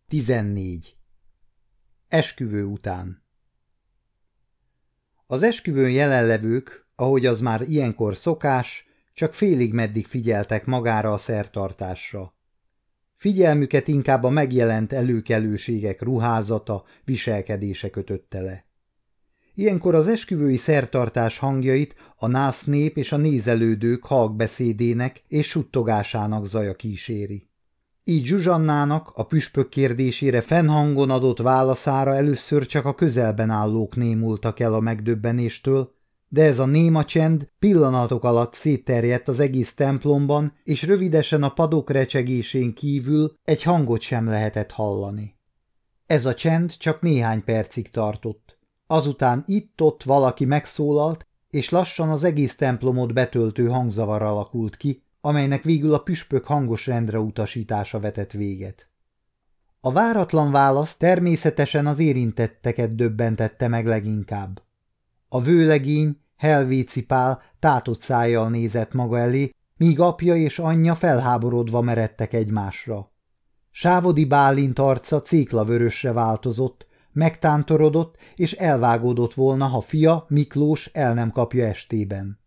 14. Esküvő után. Az esküvőn jelenlevők, ahogy az már ilyenkor szokás, csak félig meddig figyeltek magára a szertartásra. Figyelmüket inkább a megjelent előkelőségek ruházata, viselkedése kötötte le. Ilyenkor az esküvői szertartás hangjait a násznép és a nézelődők halkbeszédének és suttogásának zaja kíséri. Így Zsuzsannának a püspök kérdésére fennhangon adott válaszára először csak a közelben állók némultak el a megdöbbenéstől, de ez a néma csend pillanatok alatt szétterjedt az egész templomban, és rövidesen a padok recsegésén kívül egy hangot sem lehetett hallani. Ez a csend csak néhány percig tartott. Azután itt-ott valaki megszólalt, és lassan az egész templomot betöltő hangzavar alakult ki, amelynek végül a püspök hangos rendre utasítása vetett véget. A váratlan válasz természetesen az érintetteket döbbentette meg leginkább. A vőlegény, Helvéci Pál tátott szájjal nézett maga elé, míg apja és anyja felháborodva meredtek egymásra. Sávodi Bálint arca céklavörösre változott, megtántorodott és elvágódott volna, ha fia, Miklós el nem kapja estében.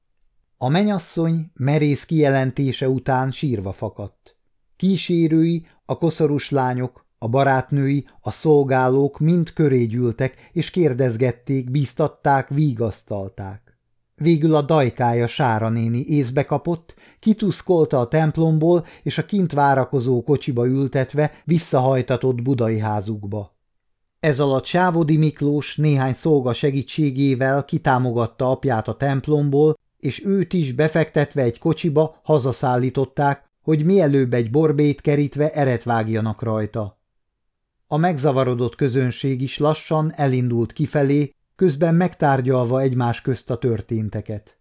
A menyasszony merész kijelentése után sírva fakadt. Kísérői, a koszorús lányok, a barátnői, a szolgálók mind köré gyűltek, és kérdezgették, bíztatták, vigasztalták. Végül a dajkája Sára néni észbe kapott, kituszkolta a templomból, és a kint várakozó kocsiba ültetve visszahajtatott budai házukba. Ez alatt Sávodi Miklós néhány szolga segítségével kitámogatta apját a templomból, és őt is befektetve egy kocsiba hazaszállították, hogy mielőbb egy borbét kerítve eret vágjanak rajta. A megzavarodott közönség is lassan elindult kifelé, közben megtárgyalva egymás közt a történteket.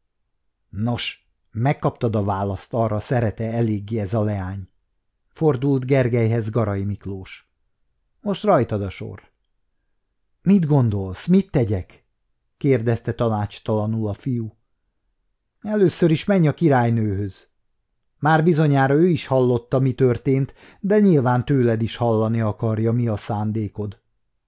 Nos, megkaptad a választ arra, szeret-e eléggé ez a leány? Fordult Gergelyhez Garai Miklós. Most rajtad a sor. Mit gondolsz, mit tegyek? Kérdezte tanácstalanul a fiú. Először is menj a királynőhöz. Már bizonyára ő is hallotta, mi történt, de nyilván tőled is hallani akarja, mi a szándékod.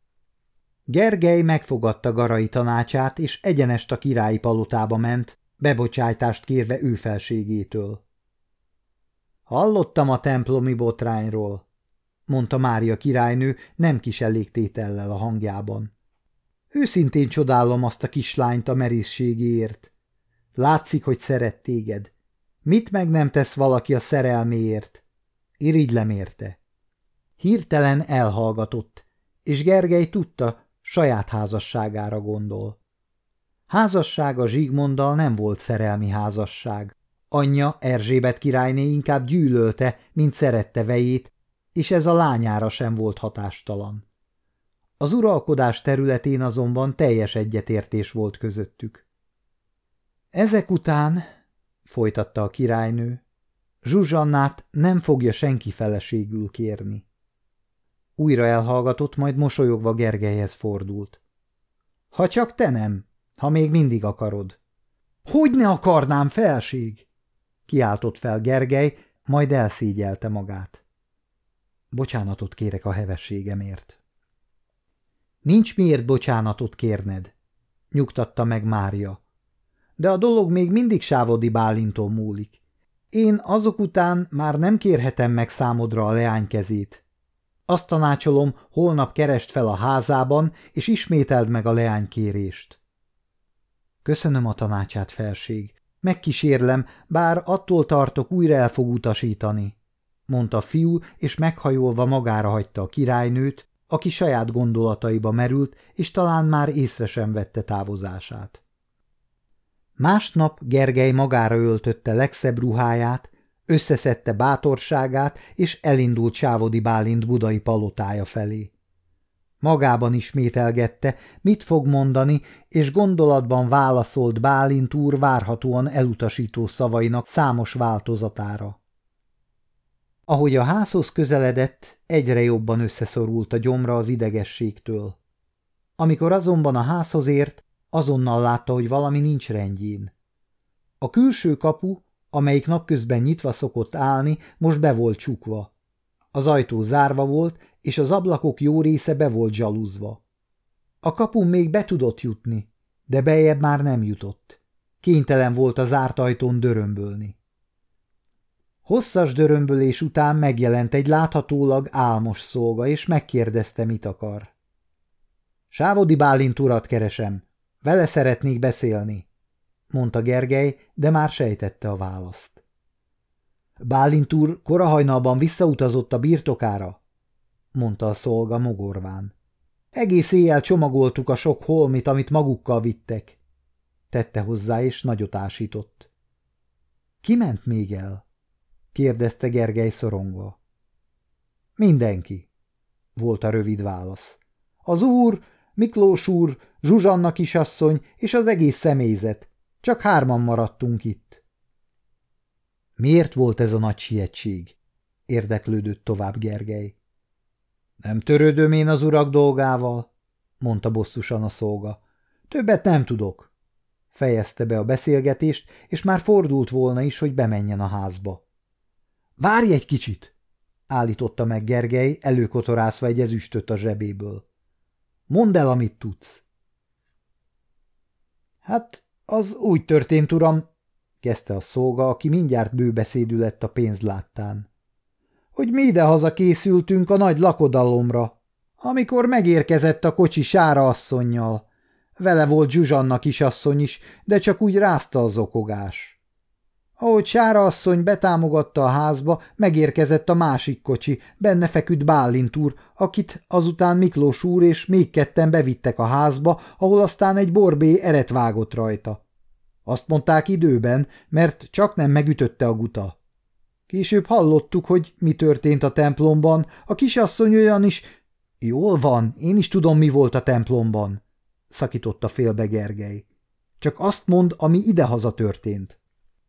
Gergely megfogadta Garai tanácsát, és egyenest a királyi palotába ment, bebocsájtást kérve ő felségétől. Hallottam a templomi botrányról, mondta Mária királynő nem kis elégtétellel a hangjában. Őszintén csodálom azt a kislányt a merészségéért. Látszik, hogy szeret téged. Mit meg nem tesz valaki a szerelméért? Irigylem érte. Hirtelen elhallgatott, és Gergely tudta, saját házasságára gondol. Házassága Zsigmonddal nem volt szerelmi házasság. Anyja, Erzsébet királyné inkább gyűlölte, mint szerette vejét, és ez a lányára sem volt hatástalan. Az uralkodás területén azonban teljes egyetértés volt közöttük. Ezek után, folytatta a királynő, Zsuzsannát nem fogja senki feleségül kérni. Újra elhallgatott, majd mosolyogva Gergelyhez fordult. Ha csak te nem, ha még mindig akarod. Hogy ne akarnám, felség? Kiáltott fel Gergely, majd elszégyelte magát. Bocsánatot kérek a hevességemért. Nincs miért bocsánatot kérned, nyugtatta meg Mária. De a dolog még mindig Sávodi Bálinton múlik. Én azok után már nem kérhetem meg számodra a leány kezét. Azt tanácsolom, holnap keresd fel a házában, és ismételd meg a leánykérést. Köszönöm a tanácsát, felség. Megkísérlem, bár attól tartok, újra el fog utasítani, mondta a fiú, és meghajolva magára hagyta a királynőt, aki saját gondolataiba merült, és talán már észre sem vette távozását. Másnap Gergely magára öltötte legszebb ruháját, összeszedte bátorságát, és elindult Sávodi Bálint budai palotája felé. Magában ismételgette, mit fog mondani, és gondolatban válaszolt Bálint úr várhatóan elutasító szavainak számos változatára. Ahogy a házhoz közeledett, egyre jobban összeszorult a gyomra az idegességtől. Amikor azonban a házhoz ért, azonnal látta, hogy valami nincs rendjén. A külső kapu, amelyik napközben nyitva szokott állni, most be volt csukva. Az ajtó zárva volt, és az ablakok jó része be volt zsaluzva. A kapun még be tudott jutni, de bejjebb már nem jutott. Kénytelen volt a zárt ajtón dörömbölni. Hosszas dörömbölés után megjelent egy láthatólag álmos szolga, és megkérdezte, mit akar. Sávodi Bálint urat keresem. Vele szeretnék beszélni, mondta Gergely, de már sejtette a választ. Bálint úr korahajnalban visszautazott a birtokára, mondta a szolga mogorván. Egész éjjel csomagoltuk a sok holmit, amit magukkal vittek, tette hozzá, és nagyot ásított. Ki ment még el? kérdezte Gergely szorongva. Mindenki, volt a rövid válasz. Az úr, Miklós úr, Zsuzsanna kisasszony és az egész személyzet. Csak 3 maradtunk itt. Miért volt ez a nagy sietség? Érdeklődött tovább Gergely. Nem törődöm én az urak dolgával, mondta bosszusan a szolga. Többet nem tudok. Fejezte be a beszélgetést, és már fordult volna is, hogy bemenjen a házba. Várj egy kicsit, állította meg Gergely, előkotorászva egy ezüstöt a zsebéből. Mondd el, amit tudsz. Hát, az úgy történt, uram, kezdte a szolga, aki mindjárt bőbeszédű lett a pénz láttán, hogy mi idehaza készültünk a nagy lakodalomra, amikor megérkezett a kocsi Sára asszonnyal. Vele volt Zsuzsanna kisasszony is, de csak úgy rázta a zokogás. Ahogy Sára asszony betámogatta a házba, megérkezett a másik kocsi, benne feküdt Bálint úr, akit azután Miklós úr és még 2 bevittek a házba, ahol aztán egy borbély eret vágott rajta. Azt mondták időben, mert csak nem megütötte a guta. Később hallottuk, hogy mi történt a templomban, a kisasszony olyan is... Jól van, én is tudom, mi volt a templomban, szakította félbe Gergely. Csak azt mondd, ami idehaza történt.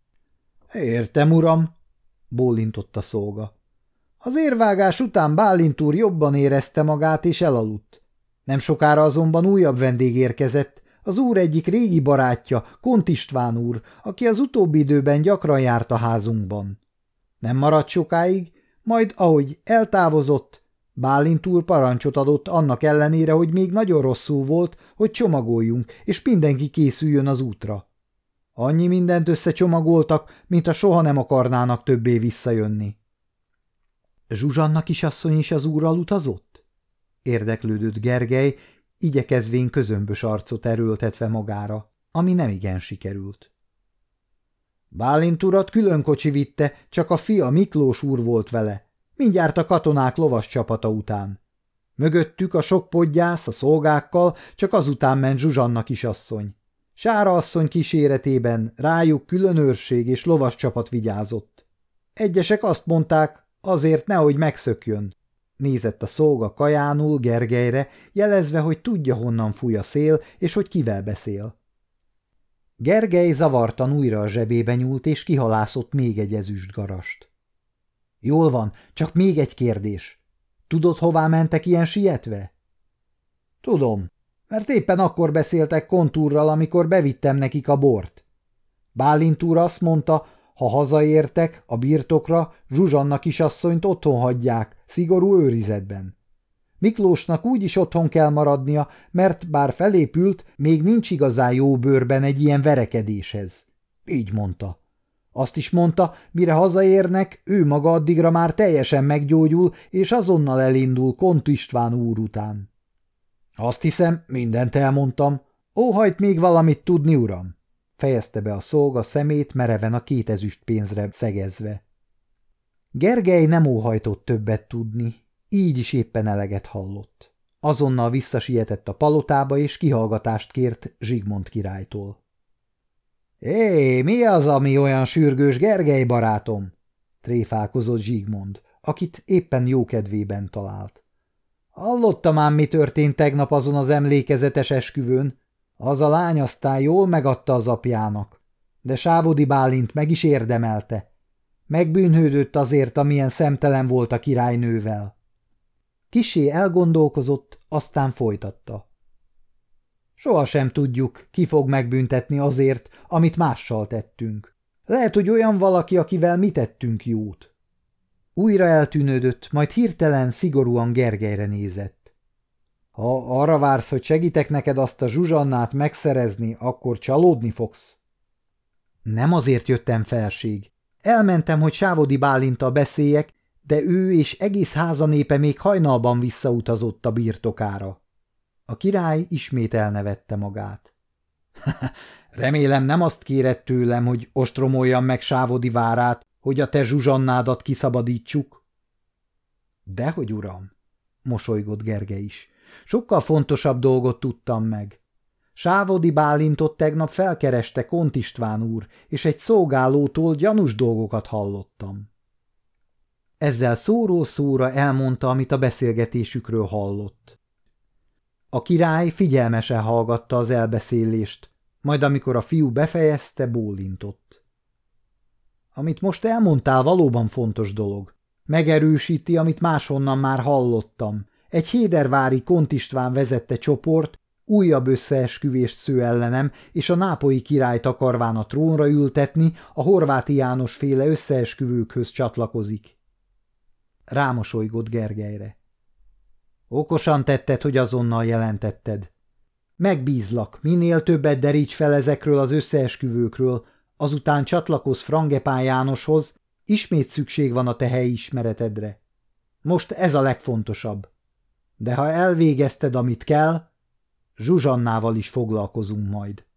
Értem, uram, bólintott a szolga. Az érvágás után Bálint úr jobban érezte magát és elaludt. Nem sokára azonban újabb vendég érkezett, az úr egyik régi barátja, Kont István úr, aki az utóbbi időben gyakran járt a házunkban. Nem maradt sokáig, majd ahogy eltávozott, Bálint úr parancsot adott annak ellenére, hogy még nagyon rosszul volt, hogy csomagoljunk, és mindenki készüljön az útra. Annyi mindent összecsomagoltak, mint a soha nem akarnának többé visszajönni. Zsuzsanna kisasszony is az úrral utazott? Érdeklődött Gergely, igyekezvén közömbös arcot erőltetve magára, ami nemigen sikerült. Bálint urat külön kocsi vitte, csak a fia Miklós úr volt vele, mindjárt a katonák lovas csapata után. Mögöttük a sok podgyász a szolgákkal, csak azután ment Zsuzsanna kisasszony. Sára asszony kíséretében rájuk külön őrség és lovas csapat vigyázott. Egyesek azt mondták, azért nehogy megszökjön. Nézett a szolga kajánul Gergelyre, jelezve, hogy tudja, honnan fúj a szél, és hogy kivel beszél. Gergely zavartan újra a zsebébe nyúlt, és kihalászott még egy ezüstgarast. Jól van, csak még egy kérdés. Tudod, hová mentek ilyen sietve? Tudom, mert éppen akkor beszéltek Kont úrral, amikor bevittem nekik a bort. Bálint úr azt mondta, ha hazaértek a birtokra, Zsuzsanna kisasszonyt otthon hagyják, szigorú őrizetben. Miklósnak úgyis otthon kell maradnia, mert bár felépült, még nincs igazán jó bőrben egy ilyen verekedéshez. Így mondta. Azt is mondta, mire hazaérnek, ő maga addigra már teljesen meggyógyul, és azonnal elindul Kont István úr után. Azt hiszem, mindent elmondtam. Óhajt még valamit tudni, uram? Fejezte be a szolga szemét mereven a 2 ezüstpénzre szegezve. Gergely nem óhajtott többet tudni, így is éppen eleget hallott. Azonnal visszasietett a palotába, és kihallgatást kért Zsigmond királytól. Hé, mi az, ami olyan sürgős, Gergely barátom? Tréfálkozott Zsigmond, akit éppen jókedvében talált. Hallottam ám, mi történt tegnap azon az emlékezetes esküvőn. Az a lány aztán jól megadta az apjának, de Sávodi Bálint meg is érdemelte. Megbűnhődött azért, amilyen szemtelen volt a királynővel. Kissé elgondolkozott, aztán folytatta. Sohasem tudjuk, ki fog megbüntetni azért, amit mással tettünk. Lehet, hogy olyan valaki, akivel mi tettünk jót. Újra eltűnődött, majd hirtelen szigorúan Gergelyre nézett. Ha arra vársz, hogy segítek neked azt a Zsuzsannát megszerezni, akkor csalódni fogsz. Nem azért jöttem, felség. Elmentem, hogy Sávodi Bálinttal beszéljek, de ő és egész házanépe még hajnalban visszautazott a birtokára. A király ismét elnevette magát. Remélem nem azt kéred tőlem, hogy ostromoljam meg Sávodi várát, hogy a te Zsuzsannádat kiszabadítsuk? Dehogy, uram, mosolygott Gergely is. Sokkal fontosabb dolgot tudtam meg. Sávodi Bálintot tegnap felkereste Kont István úr, és egy szolgálótól gyanús dolgokat hallottam. Ezzel szóról szóra elmondta, amit a beszélgetésükről hallott. A király figyelmesen hallgatta az elbeszélést, majd amikor a fiú befejezte, bólintott. Amit most elmondtál, valóban fontos dolog. Megerősíti, amit máshonnan már hallottam. Egy hédervári Kont István vezette csoport újabb összeesküvést sző ellenem, és a nápolyi királyt akarván a trónra ültetni, a Horváth János féle összeesküvőkhöz csatlakozik. Rámosolygott Gergelyre. Okosan tetted, hogy azonnal jelentetted. Megbízlak, minél többet deríts fel ezekről az összeesküvőkről, azután csatlakozz Frangepán Jánoshoz, ismét szükség van a te helyismeretedre. Most ez a legfontosabb. De ha elvégezted, amit kell, Zsuzsannával is foglalkozunk majd.